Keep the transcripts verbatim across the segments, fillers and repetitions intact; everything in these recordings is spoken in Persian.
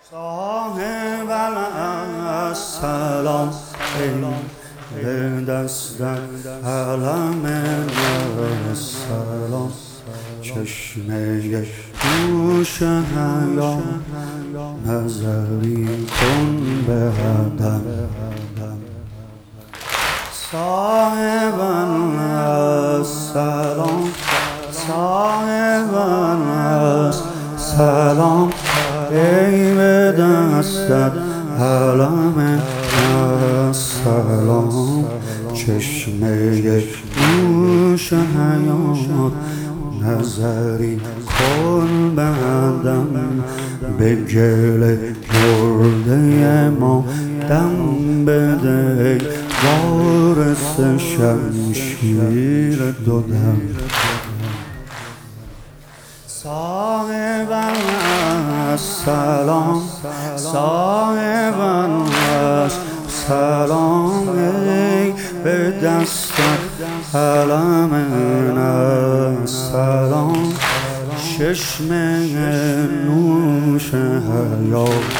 صاحب السلام ای دست علم السلام چشمه گوش حیا نظری کن به عدم صاحب السلام صاحب السلام ای به دستت علم السلام چشمه گوش حیات نظری کن به عدم به گل مرده ما دم بده وارث شمشیر دو دم صاحب السلام صاحب السلام ای به دستت علم السلام چشمه نوش حیات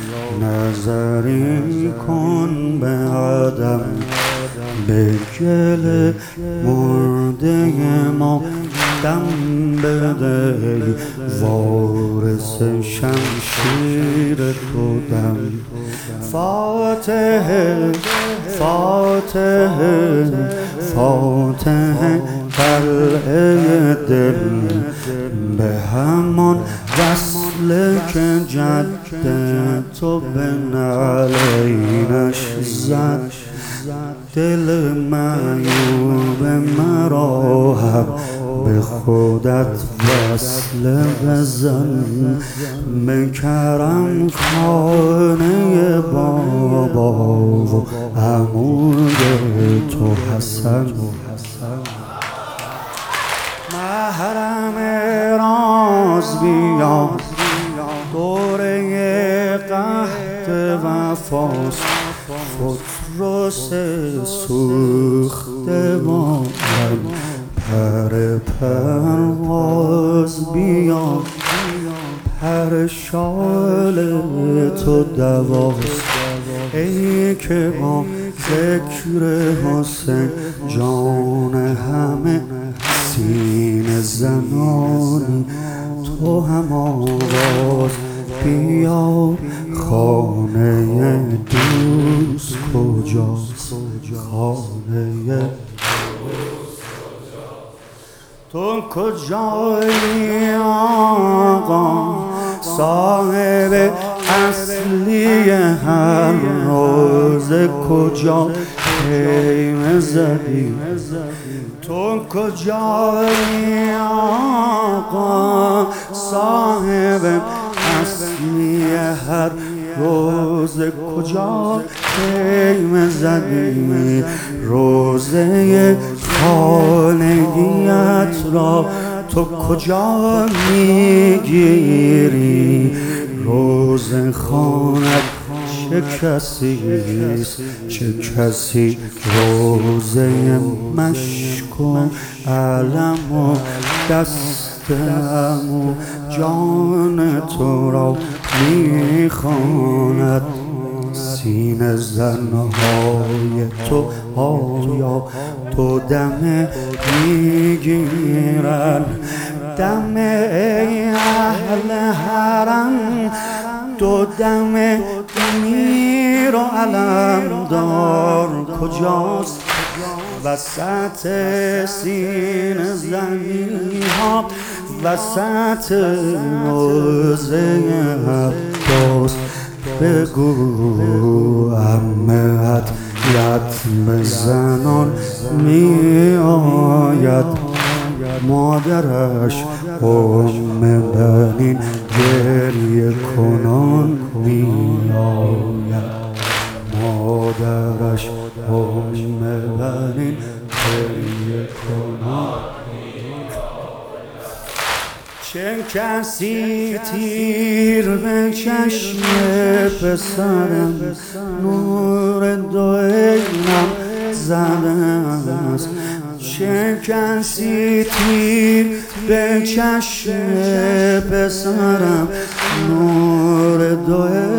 نظری کن به عدم به گل مرده ما دم بده وارث شمشیر تو دم فاتحه فاتحه فاتحه قلعه دل به همان وصله که جد تو به نعلینش زد دل معیوب مرا هم به خودت وصله بزن به کرم خانه بابا و عمود تو حسن محرم راز بیا دوره قحط وفاست فتروس سوخته بادم پر پرواز بیا پر شال تو دواست ای که با ذکر حسین جان همه سینه زنانی تو هم آواز بیا خانه دوست کجاست خانه تو کجایی آقا صاحب اصلی هر روز کجا خیمه زدی تو کجایی آقا صاحب اصلی هر روز کجا خیمه زدی روزه خانگیت را تو کجا میگیری روز خانت چه کسیست چه کسی روزه مشک و علم و دستم و جان تو را میخواند سینه زنهای تو آیا تو دم میگیرن دم ای اهل حرم دو دم میر و علم دار کجاست وسط سینه زنی ها وسط موزه عباس بگو عمت یتم زنان می آید مادرش ام بنین گریه کنان می آید مادرش ام بنین گریه کنان چه کسی تیر به چشم پسرم نور دو عینم زده است چه کسی تیر به چشم پسرم نور دو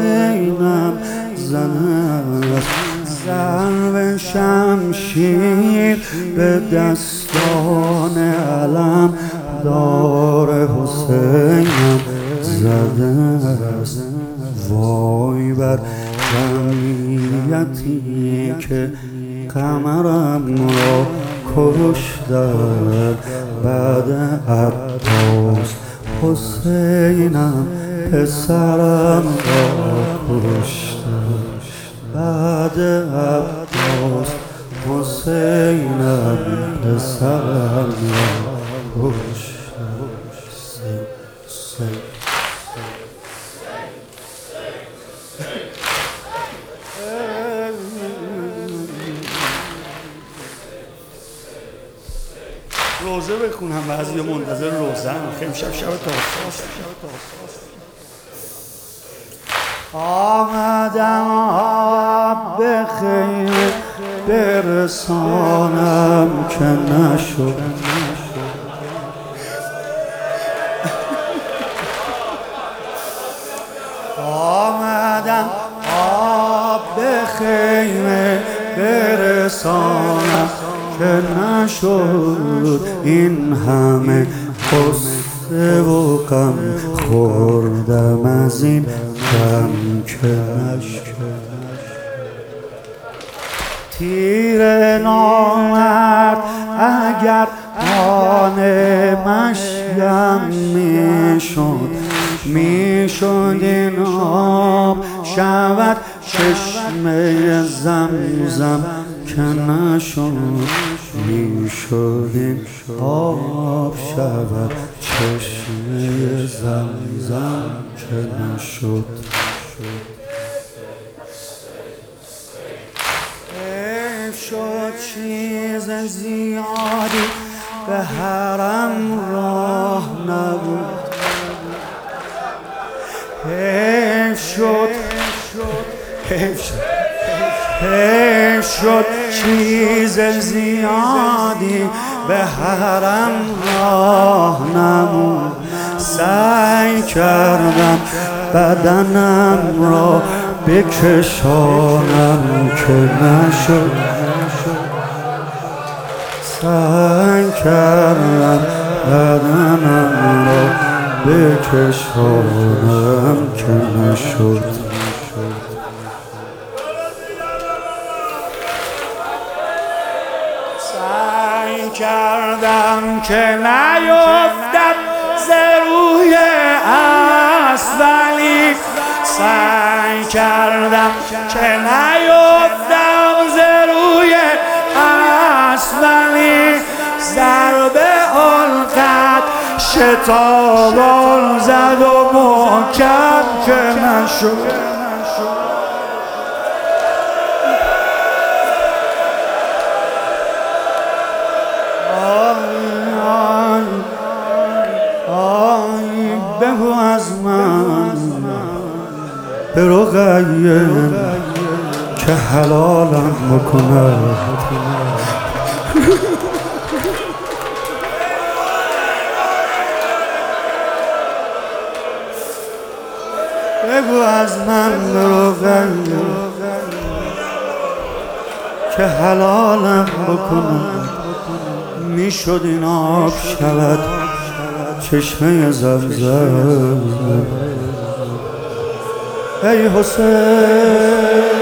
شمشیر به دستان علم دار حسینم زده است. وای بر جمعیتی که قمرم را کشتن بعد عباس حسینم پسرم را کشتن بعد عباس حسینم پسرم را کشتن. روزه بخونم بعضی منتظر روزن خیلی شب شب تاساس آمدم آب به خیمه برسانم که نشد آمدم آب به خیمه برسانم که نشد این همه قصه و غم خوردم از این غم که نشد. تیر نامرد اگر آن مشیم میشد میشد این آب شود چشمه زمزم که نشد میشد این آب شود چشمه زمزم که نشد. حیف شد چیز زیادی به حرم راه نبود حیف شد حیف شد حیف شد چیز زیادی به حرم راه نمود. سعی کردم بدنم را بکشانم که نشد سعی کردم بدنم را بکشانم که نشد. سعی کردم که نیفتد ز روی اسفلی سعی کردم که نیفتم ز روی اسفلی ضربه القد شتابان زد و محکم که نشد. بگو از من به رقیه که حلالم بکنه بگو از من به رقیه که حلالم بکنه میشد این آب شود چشمه زمزم. ای حسین